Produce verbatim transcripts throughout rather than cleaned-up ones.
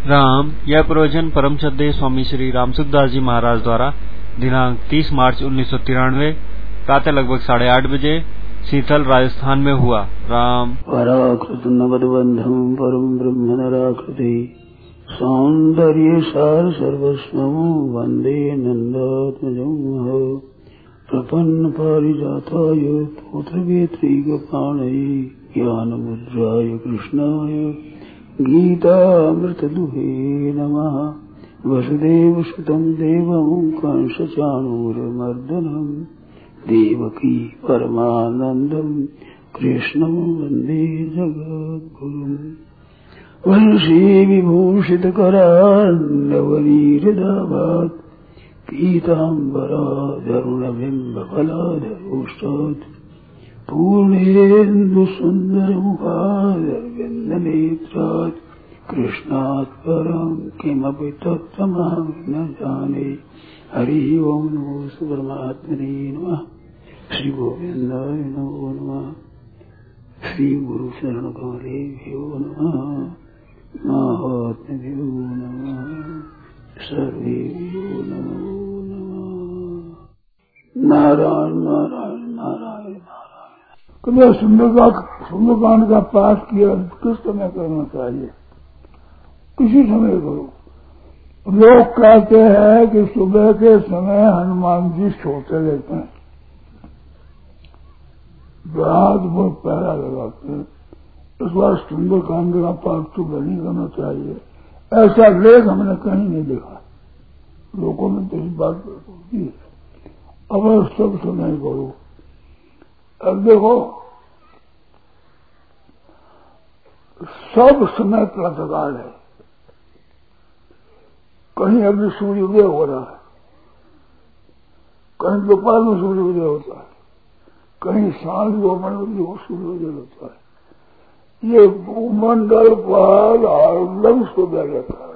राम यह प्रवचन परम श्रद्धेय स्वामी श्री रामसुखदास जी महाराज द्वारा दिनांक तीस मार्च उन्नीस सौ तिरानवे प्रातः लगभग साढ़े आठ बजे शीतल राजस्थान में हुआ। राम पराकृत नवदबंधम परम ब्रह्म नराकृति सौंदर्य सार सर्वस्वं वंदे नंदात्मजं प्रपन्न पारिजाताय पुत्रवेत्रीगपाणये ज्ञानमुद्राय कृष्णाय गीतामृतदुहे नमः। वसुदेवसुतं देवं कंसचाणूरमर्दनं देवकी परमानन्दं कृष्णं वन्दे जगद्गुरुम्। वंशी विभूषितकरान्नवनीरदाभात् पीताम्बराधरुणबिम्बफलाधरोष्टात् पूर्णेन्दुसुन्दरमुखादरविन्दनेत्रात् कृष्णात् परं किमपि तत्त्वमहं न जाने। हरि ओं नमो परमात्मने नमः। श्री गोविन्दाय नमो नमः। श्री गुरु शरण कमलेभ्यो नमः। महात्म्यो नमः। सर्वेभ्यो नमो नमः। नारायण नारायण नारायण नारायण। कभी सुंदरकांड सुंदरकांड का पाठ किया किस समय करना चाहिए? किसी समय करो। लोग कहते हैं कि सुबह के समय हनुमान जी सोते रहते हैं, रात भर पहरा लगाते हैं, इस बार सुंदरकांड का पाठ सुबह नहीं करना चाहिए। ऐसा लेख हमने कहीं नहीं देखा। लोगों ने तो इस बात पर की अब सब समय करो। अब देखो सब समय प्रातःकाल है। कहीं अभी सूर्योदय हो रहा है, कहीं दोपहर में सूर्योदय होता है, कहीं सांझ दो मंडल को सूर्योदय होता है। ये भूमंडल पर हरदम सुबह रहता है।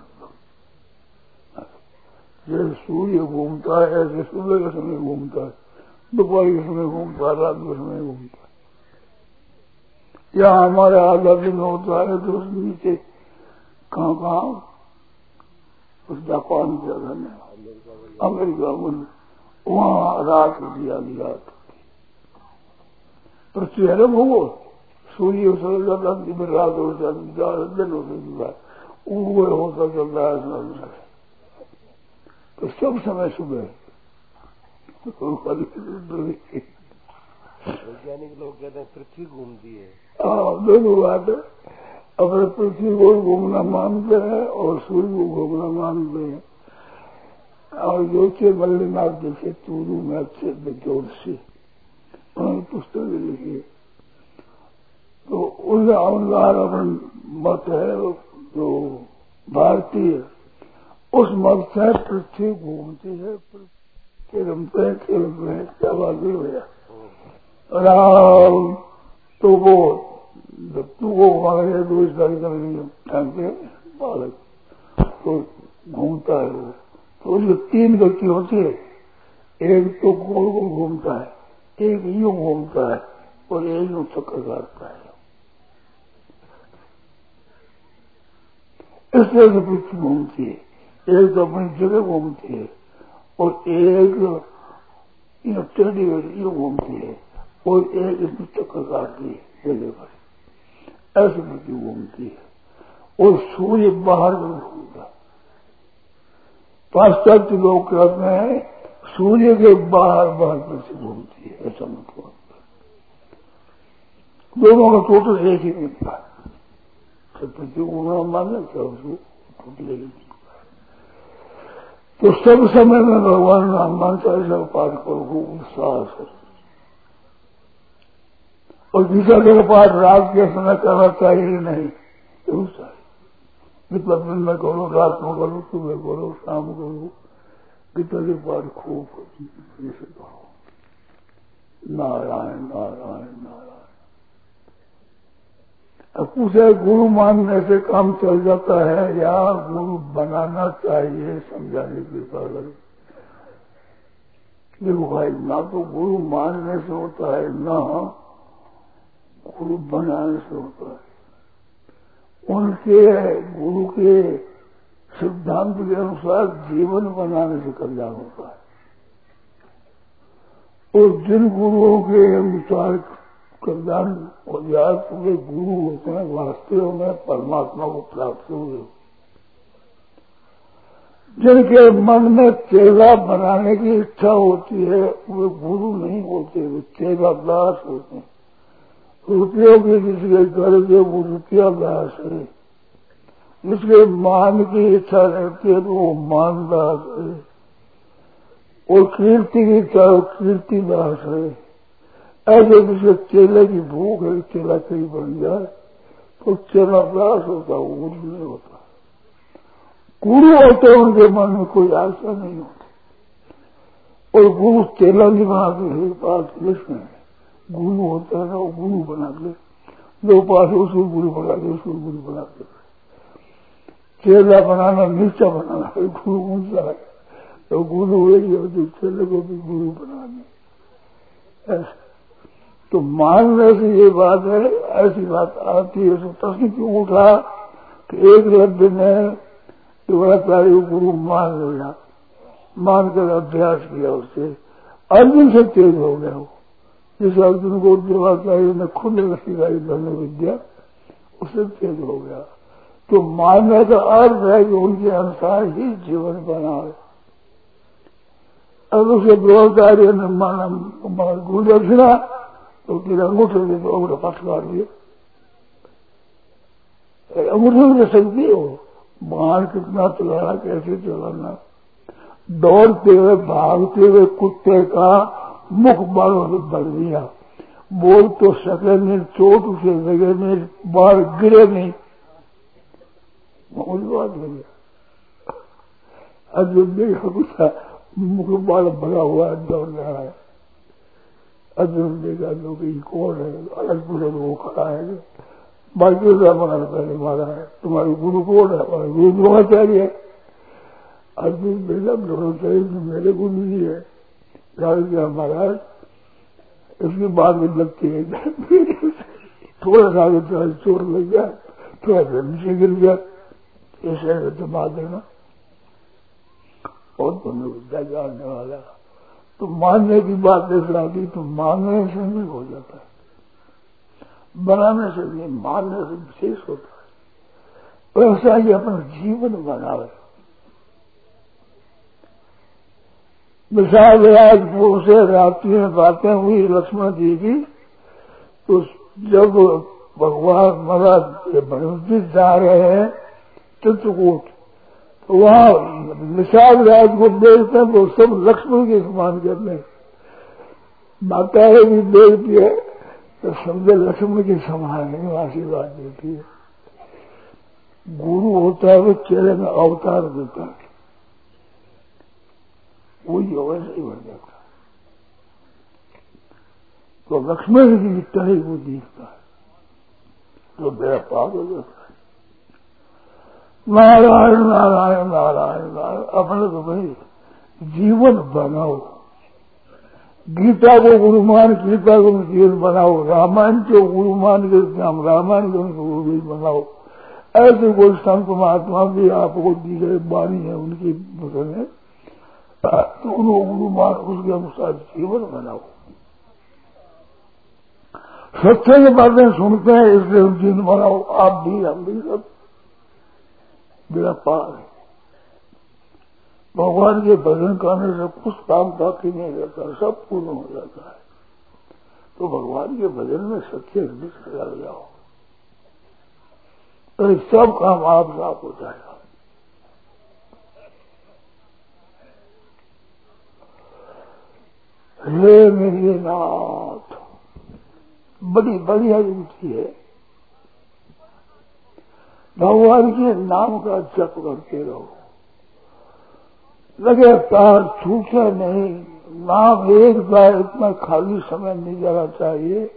जैसे सूर्य घूमता है ऐसे सुबह के समय घूमता है, दोपहर के समय घूमता है, रात के समय घूमता है। या हमारे आधा दिन होता है तो उस नीचे कहाँ कहाँ उस जापान के जगह में अमेरिका में वहाँ रात होती आधी रात पृथ्वी है ना वो सूर्य उतर जाता है, रात हो जाती दिन होता है, वो होता चलता है। तो सब समय सुबह। वैज्ञानिक लोग कहते हैं पृथ्वी घूमती है। हाँ दोनों बात है। अपने पृथ्वी को घूमना मानते हैं और सूर्य को घूमना मानते हैं। और जोचे मल्लिनाथ जैसे चूरू में अच्छे बेजोड़ से उन्होंने पुस्तक लिखी। तो उनका अनुसार अपन मत है जो भारतीय, उस मत से पृथ्वी घूमती है। रमते हैं खेलते हैं क्या बात नहीं भैया। राम तो वो तू को मांगे दो इस गाड़ी का बालक तो घूमता है वो। तो उसकी तीन गति होती है। एक तो गोल गोल घूमता है, एक यूं घूमता है और एक यूं चक्कर काटता है। इस तरह से पृथ्वी घूमती है। एक तो अपनी जगह घूमती है और एक टेढ़ी यूं घूमती है और एक इसमें चक्कर काटती है जगह पर। ऐसे पृथ्वी घूमती है और सूर्य बाहर में घूमता है। पाश्चात्य लोग कहते हैं सूर्य के बाहर बाहर पृथ्वी घूमती है। ऐसा मतलब दोनों का टोटल एक ही मिलता है। तो पृथ्वी घूमना माने क्या उसको टोटल एक ही। तो सब समय में भगवान हनुमान चालीसा का पाठ करो खूब उत्साह से। और गीता का पाठ रात के समय करना चाहिए नहीं, क्यों चाहिए? गीता दिन में करो, रात में करो, सुबह करो, शाम करो। गीता के पाठ खूब जैसे करो नारायण नारायण नारायण। अब पूछे गुरु मानने से काम चल जाता है या गुरु बनाना चाहिए? समझाने की कृपा करो। देखो भाई, ना तो गुरु मानने से होता है ना गुरु बनाने से होता है। उनके गुरु के सिद्धांत के अनुसार जीवन बनाने से कल्याण होता है। और जिन गुरुओं के अनुसार कल्याण हो जाए तो वे गुरु होते हैं वास्तव में परमात्मा को प्राप्त हुए। जिनके मन में चेला बनाने की इच्छा होती है वे गुरु नहीं होते, वे चेला दास होते हैं। रुपयों की जिसके गर्ज है वो रुपया दास है, जिसके मान की इच्छा रहती है तो वो मान दास है, और कीर्ति की इच्छा वो कीर्ति दास है। ऐसे जिसके चेले की भूख है चेला कहीं बन जाए तो चेला दास होता, वो गुरु नहीं होता। गुरु होते उनके मन में कोई आशा नहीं होती, और गुरु चेला नहीं बनाते पास कृष्ण है। गुरु होता है ना वो गुरु बना दे, जो पास उसको गुरु बना दे, उसको गुरु बना दे। चेला बनाना नीचा बनाना है, गुरु ऊंचा है, तो गुरु वही हो जो चेले को भी गुरु बना दे। तो मानने से ये बात है, ऐसी बात आती है। तो प्रश्न क्यों उठा कि एक लड्डे ने द्रोणाचार्य को गुरु मान लिया, मानकर अभ्यास किया, उससे अर्जुन से तेज हो गया वो। जिस अर्जुन को द्रोणाचार्य ने खुद सिखाई धर्म विद्या उससे तेज हो गया। तो मानने का अर्थ है कि उनके अनुसार ही जीवन बनाए। अब उसे द्रोणाचार्य ने माना गुरु दक्षिणा तो फिर अंगूठे से तो अंगूठा पास काट दिया। अंगूठे में सकती हो बाहर कितना चलाना, कैसे चलाना। दौड़ते हुए भागते हुए कुत्ते का मुख बालों से बढ़ दिया, बोल तो सके नहीं, चोट उसे लगे नहीं, बाल गिरे नहीं, बात हो गया। अर्जुन देखा कुछ मुख बाल भरा हुआ दौड़ रहा है। अर्जुन देखा लोग कौन है, अलग पूरे वो खड़ा है, बाकी मना पहले मारा है, तुम्हारे गुरु कौन है? हमारे गुरु द्रोणाचार्य है। अर्जुन बेटा द्रोणाचार्य मेरे गुरु नहीं है। क्या महाराज इसकी बात में लगती है, थोड़ा सा आगे चोट लग गया, थोड़ा सा नीचे गिर गया, ऐसे जमा देना और तुम्हें विद्या जानने वाला। तो मानने की बात ऐसी आती तो मानने से नहीं हो जाता है, बनाने से नहीं, मानने से विशेष होता है। वैसा ही अपना जीवन बनावे। विशाल राजपुर से रात्रि में बातें हुई लक्ष्मण जी की, तो जब भगवान महाराज बनवती जा रहे हैं चित्रकूट, तो वहाँ विशाल राज को देखते हैं तो सब लक्ष्मण के समान करते हैं। माताएं भी देखती है तो समझे लक्ष्मण के समान है, आशीर्वाद देती है। गुरु होता है वो चेहरे में अवतार देता है, वही वैसे ही बढ़ जाता है। तो लक्ष्मण की तरह ही वो दिखता है तो मेरा पाप हो जाता है। नारायण नारायण नारायण नारायण। अपने तो भाई जीवन बनाओ, गीता को गुरु मान गीता को जीवन बनाओ, रामायण को गुरु मान के नाम रामायण को गुरु बनाओ। ऐसे कोई संत महात्मा भी आपको दी गई वाणी है उनकी वचन है, तो उनको गुरु मान उसके अनुसार जीवन बनाओ। सच्चे की बातें सुनते हैं इसलिए जीवन बनाओ। आप भी हम भी सब मेरा पार है। भगवान के भजन करने से कुछ काम बाकी नहीं रहता, सब पूर्ण हो जाता है। तो भगवान के भजन में सच्चे हृदय से लग जाओ तो सब काम आप साफ हो जाएगा। हे मेरे नाथ, बड़ी बढ़िया युक्ति है। भगवान के नाम का जप करते रहो, लगातार छूटे नहीं। नाम एक बार इतना खाली समय नहीं जाना चाहिए।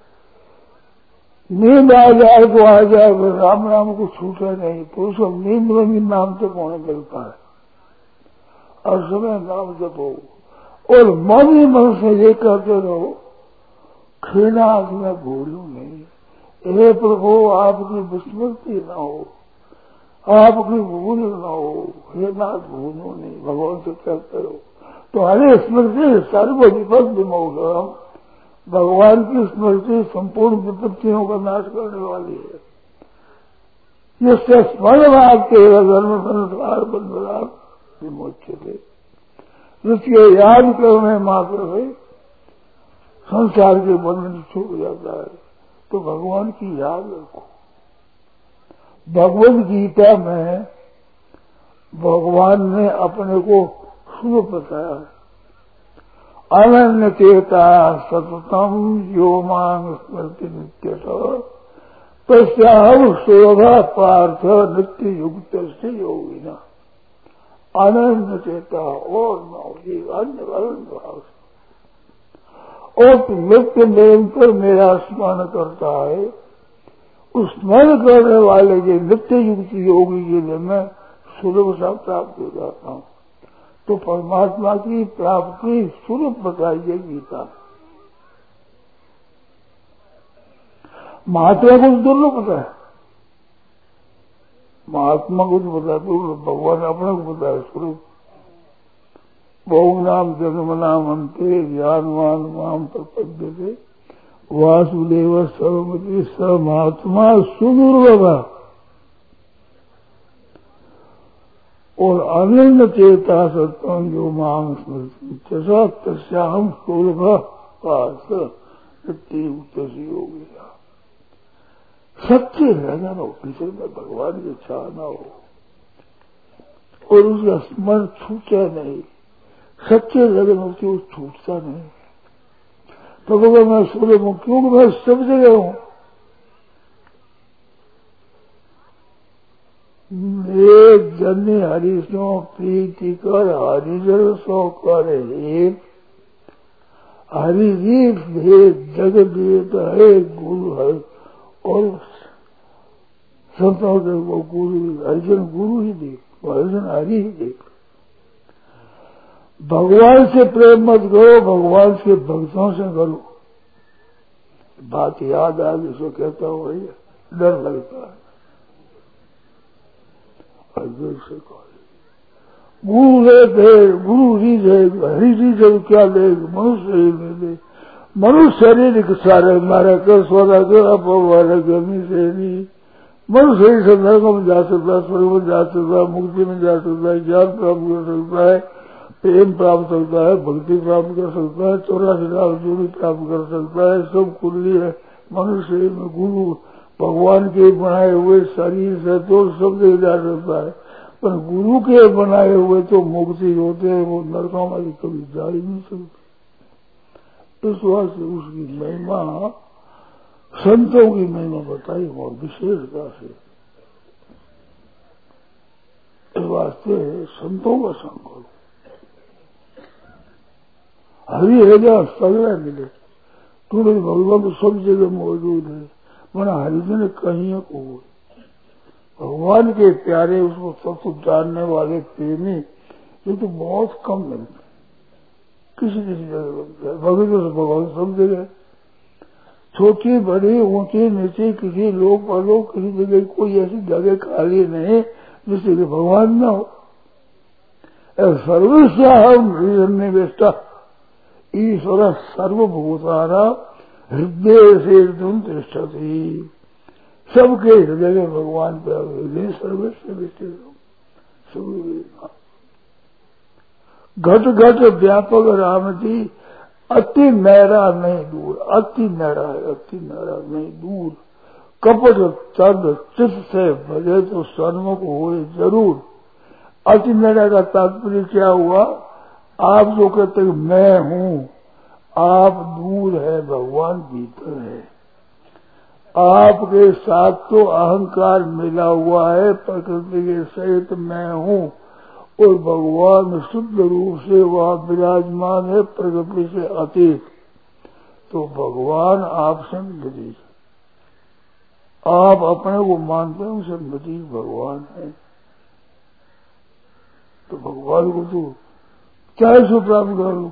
नींद आ जाए तो आ जाए, राम नाम को छूटे नहीं। तो उसको नींद में भी नाम जप होने मिलता है और समय नाम जपो। और मन ही मन से ये करते रहो, खीना में भूलू नहीं। हे प्रभु आपकी विस्मृति न हो, आपकी भूल न हो, हे नाथ भूलो नहीं, भगवान से कहते हो। तो हरे स्मृति सर्व विपद विमोचनम, भगवान की स्मृति संपूर्ण विपत्तियों का नाश करने वाली है। जिससे स्मरण भागते धर्म संस्कार बंधुराग विमोचित, जिसके याद करने मात्र से संसार के बंधन छूट जाता है। तो भगवान की याद रखो। भगवद गीता में भगवान ने अपने को शुभ बताया है, अनन्य चेता सततम यो मांग स्मृति नित्य तस्याहं शोभा पार्थ नित्य युक्त से योगिना। अनन्य चेता और नौरी अन्य वर्ण भाव से, और नित्य निरंतर मेरा स्मरण करता है, उस स्मरण करने वाले के नित्य युक्त योगी के लिए मैं सुलभ सा प्राप्त हो जाता हूँ। तो परमात्मा की प्राप्ति सुलभ बताई है गीता। महात्मा कुछ दुर्लभ पता है, महात्मा कुछ पता दुर्लभ, भगवान अपने को बताया सुलभ। बहु नाम जन्म नाम अंते ज्ञानवान माम प्रपद्य थे वासुदेव सर्वमति स महात्मा सुदुर्लभ। और अनन्य चेता सत्यम जो मांग स्मृति तस्याहं सुलभ पार्थ नित्य युक्त हो गया। सच्चे लगन हो, किसी में भगवान की इच्छा न हो और उसका स्मरण छूटा नहीं, सच्चे लगन होती वो छूटता नहीं। तो बोला मैं सूर्य हूं, क्योंकि मैं सब जगह हूं। ये जन्य हरिशो प्रीति कर हरिजन सो करे एक हरिदीप भेद जगदेव है गुरु है। और संतों के वो गुरु हरिजन गुरु ही देख, हरिजन हरि ही देख। भगवान से प्रेम मत करो, भगवान के भक्तों से करो। बात याद आ गई सो कहता हूँ भैया डर लगता है। से गुरु ले दे, गुरु ही देगा, हरि जी जब क्या देगा, मनुष्य ही ले दे। मनुष्य शरीर सारे मारा कर सोरा कर अपवार गर्मी से नहीं। मनुष्य ही संदर्भ में जा सकता है, स्वर्ग में जा सकता है, मुक्ति में जा सकता है, ज्ञान प्राप्त कर सकता है, प्रेम प्राप्त कर सकता है, भक्ति प्राप्त कर सकता है, चौरासी लाख जोड़ी प्राप्त कर सकता है। सब खुली है मनुष्य में। गुरु भगवान के बनाए हुए शरीर से तो सब जगह जा सकता है, पर गुरु के बनाए हुए तो मुक्ति होते हैं, वो नरकों वाली कभी जा ही नहीं सकते। इस वास्ते उसकी महिमा, संतों की महिमा बताई और विशेषता से। इस वास्ते संतों का संग करो। हरि हृदय सगड़ा मिले, तुम्हें भगवान तो सब जगह मौजूद है, मना हरिजन कहीं को। भगवान के प्यारे, उसको सब कुछ जानने वाले प्रेमी ये तो बहुत कम मिलते, किसी किसी जगह मिलता है। भगवान भगवान सब जगह, छोटी बड़ी ऊंची नीचे, किसी लोग परलोक, किसी जगह कोई ऐसी जगह खाली नहीं जिससे कि भगवान न हो। सर्वस्व निवेष्टा ईश्वर सर्वभूताना हृदय से तुम तिष्ठति। सबके हृदय में भगवान पे हृदय सर्वस्व घट घट व्यापक रामती अति नहरा नहीं दूर। अति नहरा है, अति नहरा नहीं दूर। कपट चंद चित्त से भजे तो सन्मुख हुए जरूर। अति नहरा का तात्पर्य क्या हुआ? आप जो कहते हैं मैं हूं, आप दूर है, भगवान भीतर है। आपके साथ तो अहंकार मिला हुआ है, प्रकृति के सहित मैं हूं, और भगवान शुद्ध रूप से वह विराजमान है, प्रकृति से अतीत। तो भगवान आपसे नजदीक, आप अपने को मानते हैं उनसे नजदीक भगवान है। तो भगवान को तो चाहे सो प्राप्त कर लो,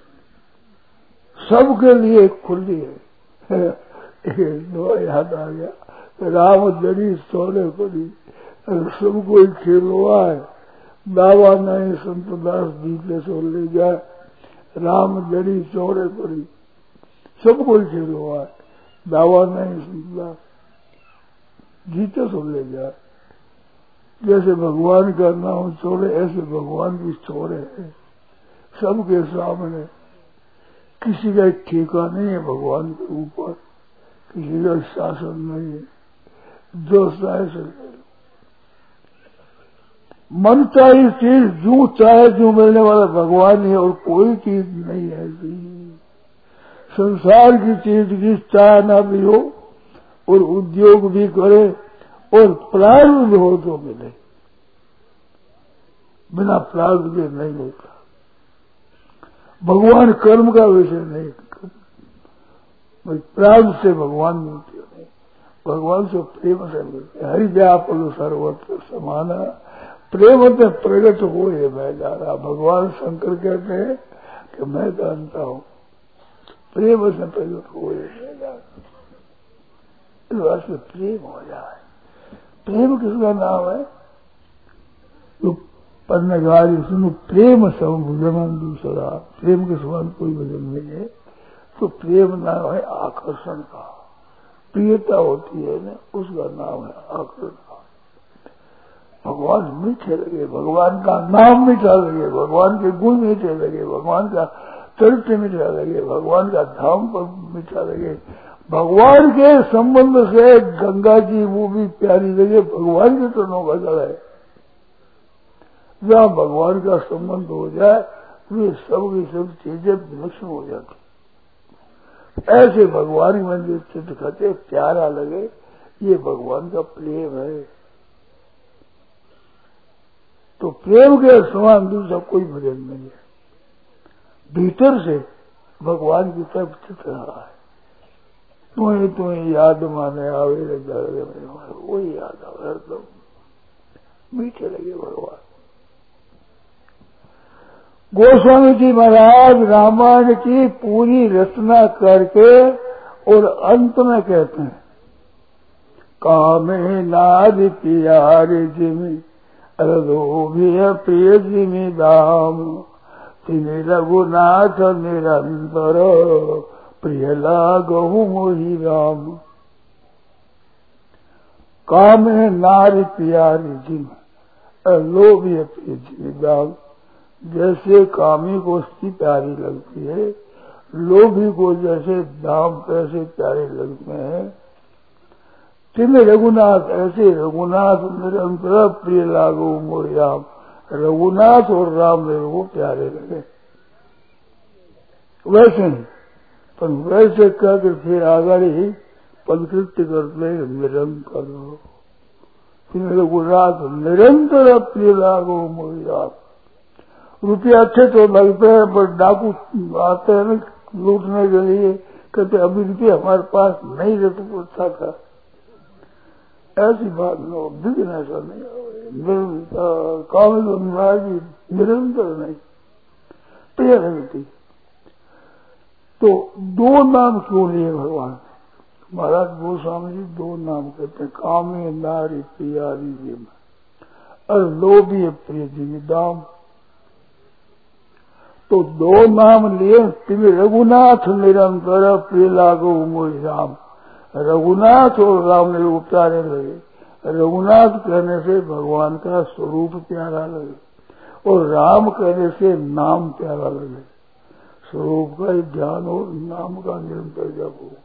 सबके लिए खुली है। याद आ गया, राम जड़ी सोने पड़ी, सब कोई खेल हुआ है, दावा नहीं संत दास जीते सो ले जाए, राम जड़ी चौड़े पड़ी, सब कोई खेल हुआ है, दावा नहीं संत दास जीते सो ले जाए। जैसे भगवान का नाम छोड़े ऐसे भगवान भी छोड़े है सबके सामने। किसी का ठेका नहीं है भगवान के ऊपर, किसी का शासन नहीं है, जो चाहे से मन चाहे चीज जो चाहे जो मिलने वाला भगवान है और कोई चीज नहीं है। संसार की चीज की चाह ना भी हो और उद्योग भी करे और प्रारब्ध हो तो मिले, बिना प्रारब्ध के नहीं होता। भगवान कर्म का विषय नहीं, प्रारब्ध से भगवान मिलते नहीं, भगवान से प्रेम से मिलते। हरि व्यापक सर्वत्र समाना, प्रेम में प्रकट हो ये मैं जा रहा। भगवान शंकर कहते हैं कि मैं जानता हूं, प्रेम से प्रकट हो ये मैं जा रहा। इस वास्ते प्रेम हो जाए। प्रेम किसका नाम है? तो पन्नगारी सुनो, प्रेम सब भुजन दूसरा, प्रेम के समान कोई भजन नहीं है। तो प्रेम नाम है आकर्षण का, प्रियता होती है ना, उसका नाम है आकर्षण का। भगवान मीठे लगे, भगवान का नाम मीठा लगे, भगवान के गुण मीठे लगे, भगवान का चरित्र मीठा लगे, भगवान का धाम पर मीठा लगे, भगवान के संबंध से गंगा जी वो भी प्यारी लगे, भगवान के चरणों का जल है। जहाँ भगवान का संबंध हो जाए वे सब की सब चीजें विलक्षण हो जाती। ऐसे भगवान के मंदिर चित्र खाते प्यारा लगे, ये भगवान का प्रेम है। तो प्रेम के समान दूसरा कोई भजन नहीं है। भीतर से भगवान की तरफ चित्र रहा है। तुम्हें तुम्हें याद माने आवे जागे, वही याद आवे, तो मीठे लगे भगवान। गोस्वामी जी महाराज रामायण की पूरी रचना करके और अंत में कहते हैं, कामे नारी प्यारे जिमी अलोभिय प्रिय जिमी दाम, तिनि रघुनाथ निरंतर प्रिय लागहु मोहि राम। कामे नारी प्यारी जिमी अलोभिय प्रिय जिमी दाम। जैसे कामी को स्त्री प्यारी लगती है, लोभी को जैसे दाम पैसे प्यारे लगते हैं, तिन रघुनाथ ऐसे रघुनाथ निरंतर प्रिय लागो मोहि राम। रघुनाथ और राम मेरे को प्यारे लगे। वैसे नहीं, पर वैसे कहकर फिर आगे ही पदकृत्य करते निरंतर, तिन रघुनाथ निरंतर प्रिय लागो मोहि राम। रुपये अच्छे तो लगते हैं, पर डाकू आते हैं ना लूटने के लिए, कहते अभी रुपये हमारे पास नहीं रहते तो अच्छा था। ऐसी बात न हो, बिगन ऐसा नहीं, काम निरंतर नहीं, प्रिय लगती। तो दो नाम क्यों लिए भगवान? महाराज गोस्वामी जी दो नाम कहते हैं, कामे नारी प्यारी जिम और लोभी प्रिय जिमी दाम। तो दो नाम लिए, तिन रघुनाथ निरंतर प्रिय लागो मोहि राम। रघुनाथ और राम मेरे को प्यारे लगे। रघुनाथ कहने से भगवान का स्वरूप प्यारा लगे और राम कहने से नाम प्यारा लगे। स्वरूप का ज्ञान और नाम का निरंतर जप हो।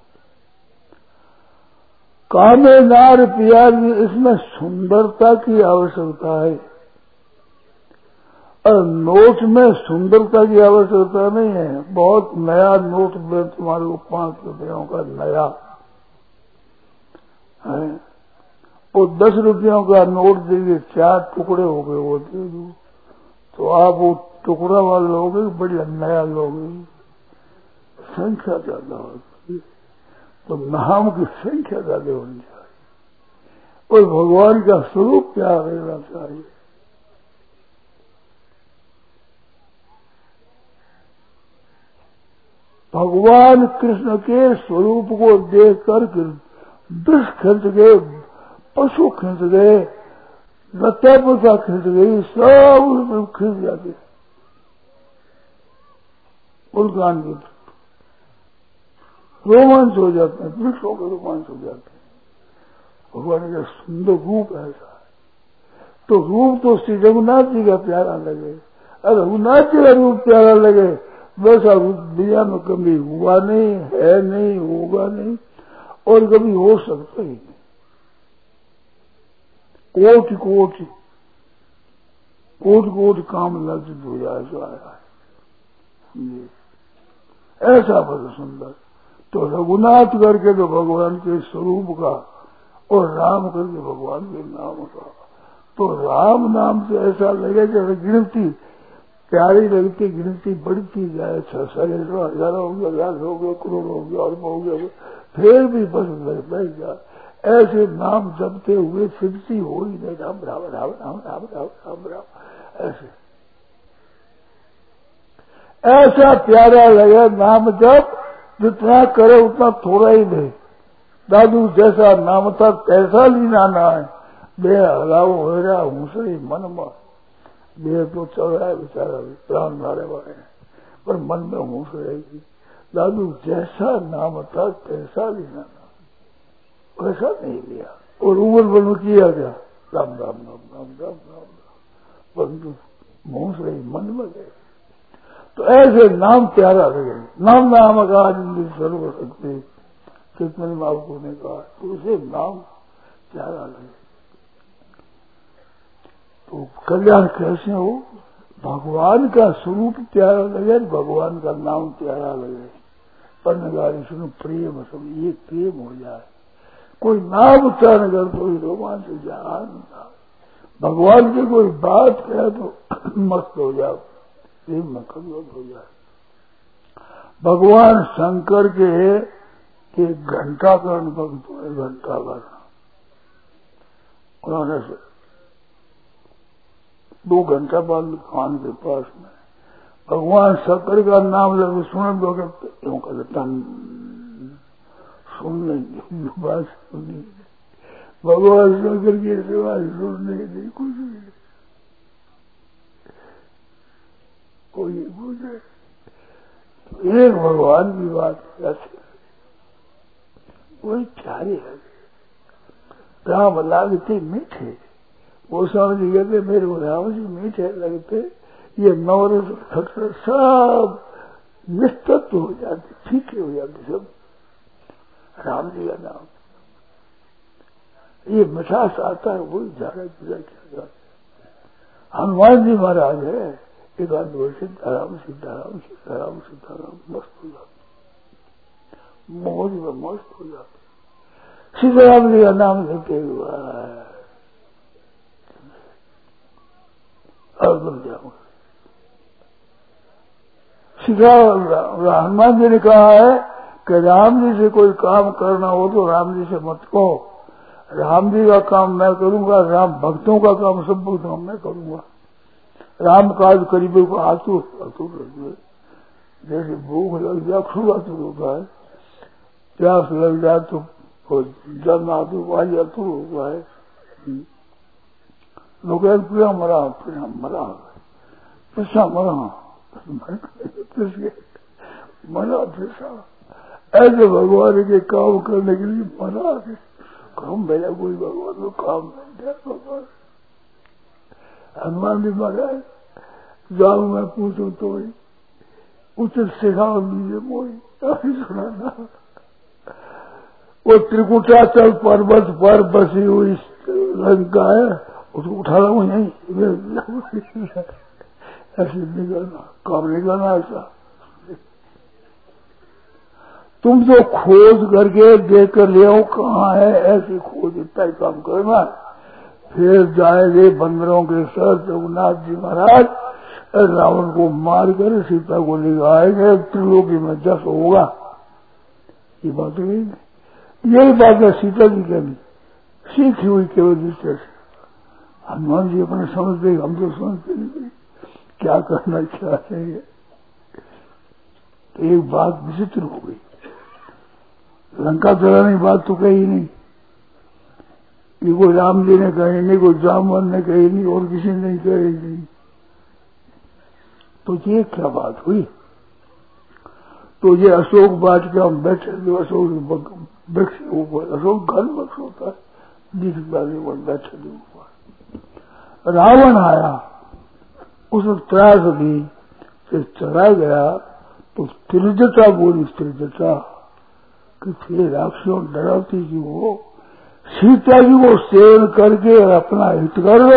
कामे नार प्यारी, इसमें सुंदरता की आवश्यकता है और नोट में सुंदरता की आवश्यकता नहीं है। बहुत नया नोट में तुम्हारे को पांच रुपयों का नया है, वो दस रुपयों का नोट देंगे, चार टुकड़े हो गए वो दे दो, तो आप वो टुकड़ा वाला लोगे बढ़िया नया लोगे, संख्या ज्यादा होती है। तो नाम की संख्या ज्यादा होनी चाहिए और भगवान का स्वरूप क्या रहना चाहिए। भगवान कृष्ण के स्वरूप को देखकर वृक्ष खिंच गए, पशु खिंच गए, लत्ता पुता खिंच गई, सब उसमें खिंच जाते, उल्कान के रोमांच हो जाते हैं, वृक्षों के रोमांच हो जाते हैं। भगवान का सुंदर रूप ऐसा है। तो रूप तो श्री रघुनाथ जी का प्यारा लगे, अगर रघुनाथ जी का रूप प्यारा लगे, वैसा रूप दुनिया में कभी हुआ नहीं, है नहीं, होगा नहीं, और कभी हो सकता ही नहीं। कोटि कोटि कोटि कोटि काम लज्जित हो जाए ऐसा आया है, ऐसा बहुत सुंदर। तो रघुनाथ करके तो भगवान के स्वरूप का, और राम करके भगवान के नाम का। तो राम नाम से ऐसा लगे कि गिनती प्यारी लगती, गिनती बढ़ती जाए, छह साढ़े हजार हो गया, लाख हो गया, करोड़ हो गया, अरब हो गया, फिर भी बस बैठ जाए। ऐसे नाम जपते हुए सिद्धि हो ही नहीं, राम राम राम राम राम राम राम राम, ऐसे ऐसा प्यारा लगे नाम जप, जितना करे उतना थोड़ा ही दे। दादू जैसा नाम था कैसा लीना ना है, बे हलाओ हेरा हूसरी मन में, बे तो चल रहा है बेचारा, प्राण मारे वाले हैं, पर मन में हूस रहेगी। दादू जैसा नाम था कैसा लीना ना, वैसा नहीं लिया, और उम्र बन किया गया राम राम राम राम राम राम, परंतु हूस रही मन में गए। तो ऐसे नाम प्यारा लगे। नाम नाम का सर्व शक्ति कितने बाबू ने कहा, तो उसे नाम प्यारा लगे। तो कल्याण कैसे हो, भगवान का स्वरूप प्यारा लगे, भगवान का नाम प्यारा लगे। पन्नगारी सुनो प्रेम, सब ये प्रेम हो जाए। कोई नाम उच्चारण कर तो रोमांच हो जाए, आनंद। भगवान की कोई बात कहे तो मस्त हो जाओ, प्रेम में कमजोर हो जाए। भगवान शंकर के एक घंटा कर्ण भक्त है, घंटा कर्ण, उन्होंने दो घंटा बाद खान के पास में भगवान शंकर का नाम जब सुन दोगे क्यों कहते टन सुन लेंगे, बात सुननी भगवान शंकर की सेवा सुनने के लिए कुछ भी नहीं। कोई पूछे तो एक भगवान की बात कैसे वही प्यारे है। राम लगते मीठे, वो स्वामी जी कहते मेरे को राम जी मीठे लगते, ये नवरस खटर सब निस्तत्व हो जाते, फीके हो जाते सब। राम जी का नाम ये मिठास आता है, वही झाड़ा पूजा किया जाता है। हनुमान जी महाराज है, एक आध वर्ष सीताराम सीताराम सीताराम सीताराम मस्त हो जाते, मोहन में मस्त हो जाते। सीताराम जी का नाम लेते हुआ अर्जुन जाऊंगा। सीताराम हनुमान जी ने कहा है कि राम जी से कोई काम करना हो तो राम जी से मत कहो, राम जी का काम मैं करूंगा, राम भक्तों का काम सब भक्तों मैं करूंगा। राम काज करीबे को आतुर आतुर, जैसे भूख लग जाए खूब आतुर होता है, प्यास लग जाए तो जब आतुर वाली आतुर होता है। लोग प्रिया मरा प्रिया मरा पिसा मरा मरा पिसा, ऐसे भगवान के काम करने के लिए मरा के काम मेरा कोई भगवान को काम नहीं है। भगवान हनुमान जी महाराज जाऊं मैं पूछूं तो उचित सिखाओ लीजिए मोई अभी सुनाना। वो त्रिकुटाचल पर्वत पर बसी हुई लंका है, उसको उठा रहा हूँ यही ऐसे निकलना काम निकलना ऐसा। तुम तो खोज करके देख कर ले आओ कहाँ है, ऐसी खोज इतना ही काम करना। फिर जाएंगे बंदरों के साथ रघुनाथ जी महाराज, रावण को मार कर सीता को ले आएंगे, त्रिलोकी में जस होगा। ये बात नहीं, यही बात है सीता जी की भी सीखी हुई केवल दूसरे से। हनुमान जी अपने समझते, हम तो समझते नहीं क्या करना चाहिए। तो एक बात विचित्र हो गई, लंका जलाने की बात तो कही नहीं, ये कोई राम जी ने कही नहीं, कोई जामवन ने कही नहीं, और किसी ने नहीं कही नहीं। तो ये क्या बात हुई? तो ये अशोक वाटिका में बैठे जो अशोक वृक्ष ऊपर, अशोक घन वृक्ष होता है, बीच वाले पर बैठे ऊपर रावण आया, उसने त्रास दी, फिर चला गया तो त्रिजटा बोली, त्रिजटा कि फिर राक्षसों डराती कि वो सीता जी को सेवन करके अपना हित कर लो।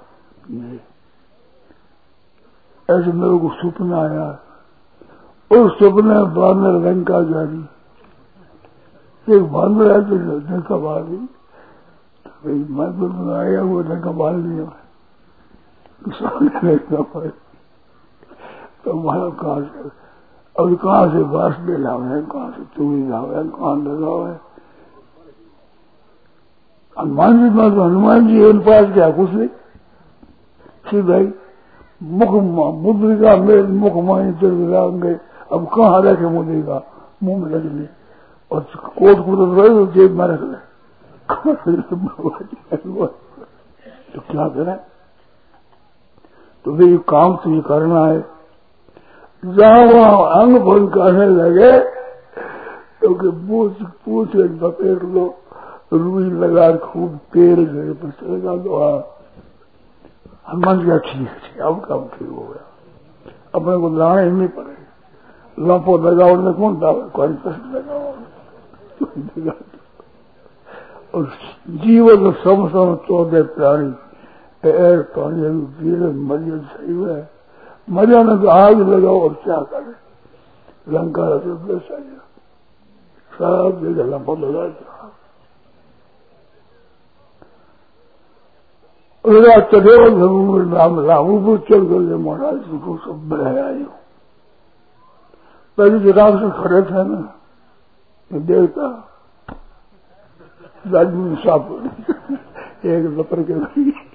ऐसे मेरे को सपना आया, और सपने में बानर लंका जा रही, एक बानर है तो लंका बाल रही, मैं तो आया हुआ लंका बाल नहीं सामने लंका पाए तो हमारा कहा से अब कहाँ से बास में लावे है, कहाँ से चूड़ी लावे है, कहाँ लगावे है। हनुमान जी में तो हनुमान जी उन पास क्या कुछ नहीं, सी भाई मुख मुद्रिका में मुख मानी गए, अब कहाँ रखे मुद्रिका, मुंह में रख ले और कोट को तो जेब में रख ले। तो क्या करें? तो भाई काम तो ये करना है। जहां वहां अंग भंग करने लगे तो पूछ पूछ पकड़ लो, रुई लगा खूब पेड़ गए पर चलेगा तो हनुमान जी ठीक है, अब काम ठीक हो गया, अपने को लाने ही नहीं पड़ेगा। लंपो लगाओ में कौन दावे, कौन प्रश्न लगाओ। और जीवन सम सम चौदह प्राणी प्राणी मर्यादा सही है, मर्यादा तो आग लगाओ और क्या करे, लंका सब जगह लंपो लगा चढ़े राम रामू चल गए महाराज जी को सब बनाया। पहले जो राम से खड़े थे ना देवता राजू साफ एक लपर के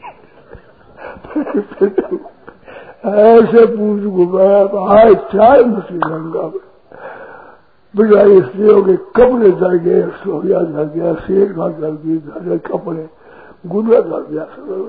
ऐसे पूछ घुमाया तो आज चाय मुझे गंगा में बिजाई स्त्रियों के कपड़े जल गए, सोया जल गया, शेर का जल गई, घर कपड़े गुदरा जल गया,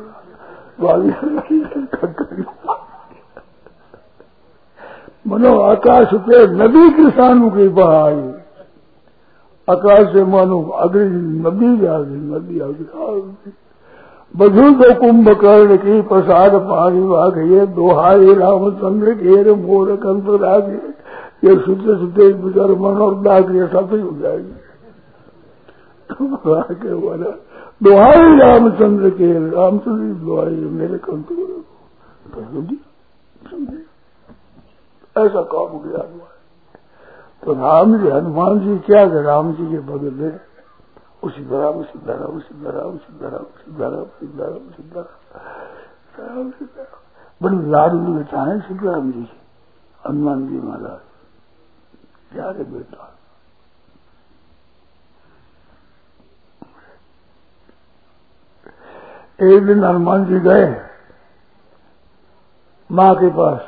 मनो आकाश पे नदी किसानों की बहाई, आकाश से मानो अग्नि नदी जा गई, नदी आगे बधु को कुंभकर्ण की प्रसाद पानी वाग, ये दोहाई रामचंद्र के मोर कंत रागे, ये सुते सुते विचार मन और दाग ये सब हो जाएगी। बोला दोहाई रामचंद्र के, रामचंद्र दोहाई मेरे कंत ऐसा काम किया हुआ है। तो राम जी हनुमान जी क्या है, राम जी के बगल में उसी तरह उसी तरह उसी तरह उसी तरह उसी तरह उसी तरह उसी तरह उसी तरह बड़े लाडू बेटा है सीताराम जी के, हनुमान जी महाराज प्यारे बेटा। एक दिन हनुमान जी गए माँ के पास,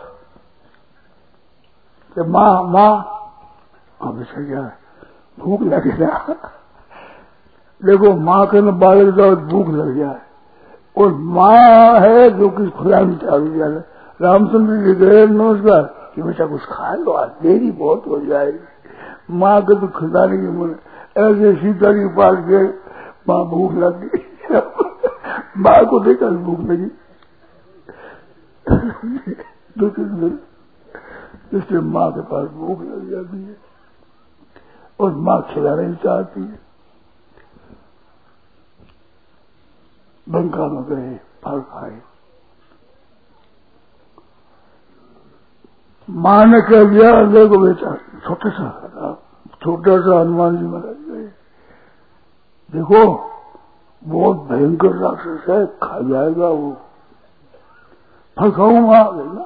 तो माँ माँ अब इसका क्या भूख लगे ना, देखो माँ के न बालक जाओ भूख लग जाए, और माँ है जो कि खुदा में चालू जाए। रामचंद्र जी गए नमस्कार कि बेटा कुछ खा लो, आज देरी बहुत हो जाएगी। माँ के तो खिलाने की मन, ऐसे सीता के पास गए, माँ भूख लग गई, माँ को देखकर भूख लगी दो तीन दिन, इसलिए माँ के पास भूख लग जाती है और माँ खिलाना ही चाहती है। लंका में गए, फल खाए, माँ ने कह दिया देखो बेटा, छोटा सा छोटा सा हनुमान जी महाराज गए, देखो बहुत भयंकर राक्षस है, खा जाएगा वो, फल खाऊंगा ना।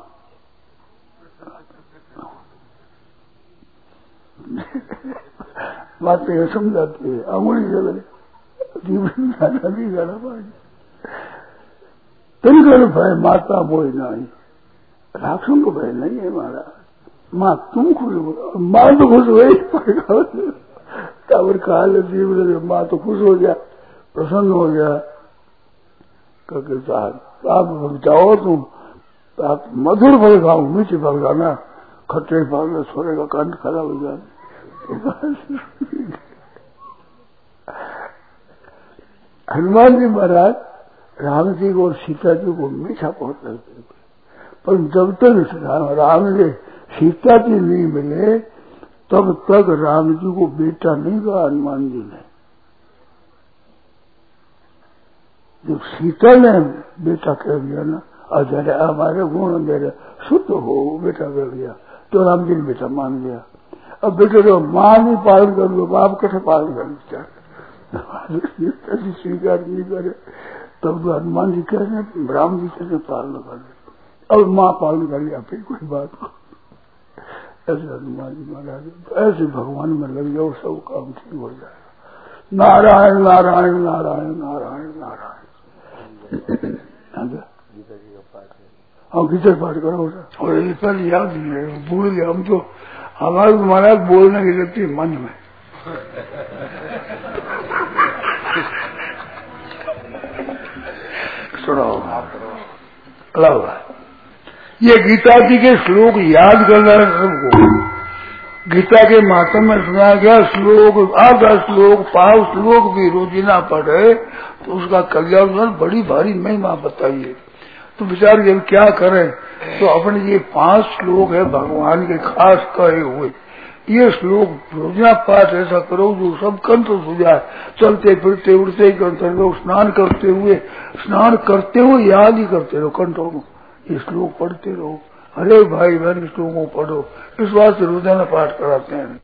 बात तो समझाती है, अंगुली से जीवन जाना नहीं जाना पाएगी। तिनकर भय माता बोई नहीं, राक्षसों को भय नहीं है महाराज। माँ तुम खुश हो, माँ तो खुश हो ही पड़ेगा, खा ले जीव लगे, माँ तो खुश हो गया, प्रसन्न हो गया। करके साहब आप जाओ तुम आप मधुर फल खाओ, मीठे फल खाना, खट्टे फल छोरे का कंठ खराब हो जाए। हनुमान जी महाराज राम जी को और सीता जी को मीठा बहुत लगते थे, पर जब तक राम जी सीता जी नहीं मिले तब तक राम जी को बेटा नहीं कहा हनुमान जी ने। जब सीता ने बेटा कह दिया ना, और जरा हमारे गुण मेरे शुद्ध हो बेटा कह दिया, तो राम जी ने बेटा मान लिया। अब बेटे तो मां भी पालन कर लो, बाप कैसे पालन कर स्वीकार नहीं करे, तब तो हनुमान जी कह रहे राम जी कैसे पालन कर, अब मां पालन कर लिया फिर कोई बात। ऐसे हनुमान जी महाराज ऐसे भगवान में लग जाओ, सब काम ठीक हो जाएगा। नारायण नारायण नारायण नारायण नारायण। हाँ गीता पाठ करो, और ये पहले याद नहीं रहे, भूल गया हम तो। हमारे तो महाराज बोलने की रहती मन में। सुनो अलावा ये गीता जी के श्लोक याद करना है सबको। गीता के मातम में सुना गया श्लोक, आधा श्लोक पांच श्लोक भी रोजीना पढ़े तो उसका कल्याण बड़ी भारी महिमा बताइए। तो विचार जब क्या करें, तो अपने ये पांच श्लोक है भगवान के खास कहे हुए, ये श्लोक रोजना पाठ ऐसा करो जो सब कंठ हो जाए। चलते फिरते उड़ते करते रहो, स्नान करते हुए स्नान करते हुए याद ही करते रहो, कंठों को ये श्लोक पढ़ते रहो। अरे भाई बहन श्लोकों पढ़ो, इस बात से रोजाना पाठ कराते हैं।